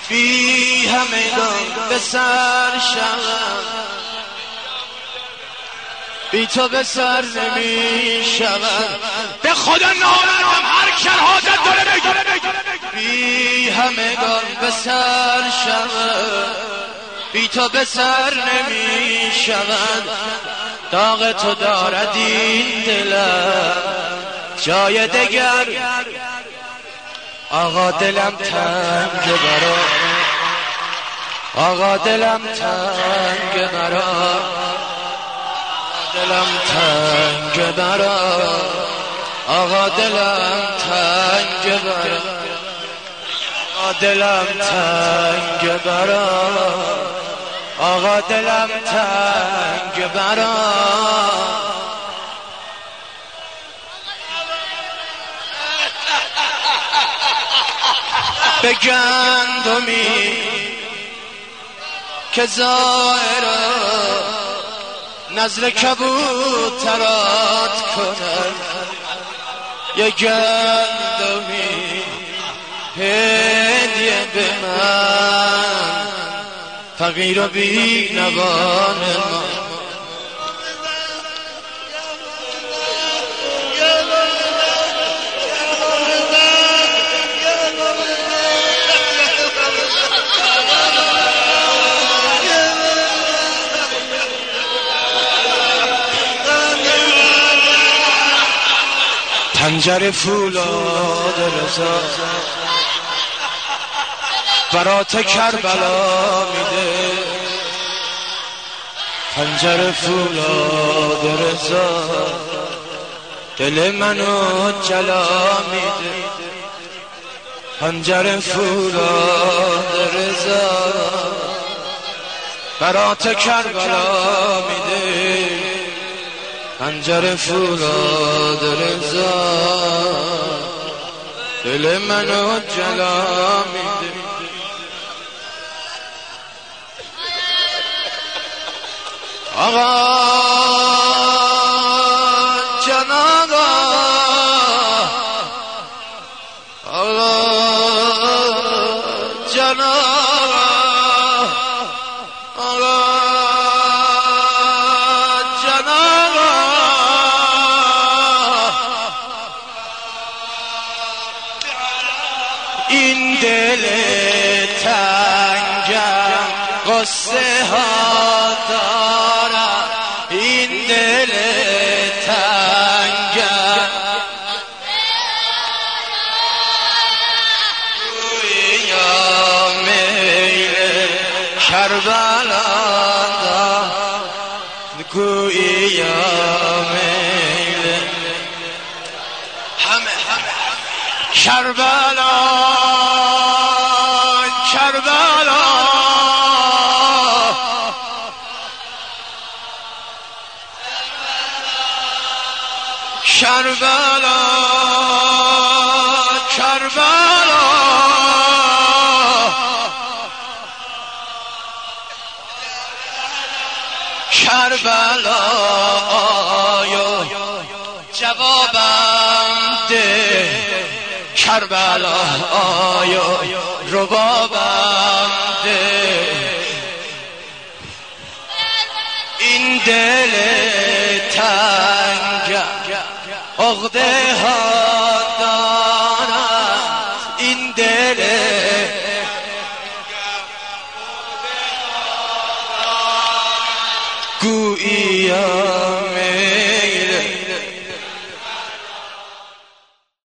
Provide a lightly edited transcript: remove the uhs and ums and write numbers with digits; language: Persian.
بی همگان به سر شوم، بی تو به سر نمی شوم. به خدا نامردم هر کر حاجت داره بگه. بی همگان به سر شوم، بی تو به سر نمی شوم. داغ تو دارد این دلم جای دگر، آقا دلم تنگ برا، آقا دلم تنگ برا، دلم تنگ برا، آقا دلم تنگ برا، آقا دلم تنگ برا، آقا دلم تنگ برا. به گندمی که زائرا نزل کبوترات کنن، یه گندمی هدیه به من، فقیر و بی نوان ما. پنجره فولاد رضا برات کربلا میده، پنجره فولاد رضا دل منو جلا میده، پنجره فولاد رضا برات کربلا میده، پنجره فولاد رضا دل منو جلا میده. آقا جان آقا، آقا جان آقا، آقا جان آقا، این دل تنگم قصه ها دارم، این دل تنگم گویا میل کربلا دارم، گویا میل کربلا، کربلا کربلا، کربلا کربلا آیا جوابم ده، کربلا آیا ربابم ده، این دل تنگم عقده ها دارم، این دل گویا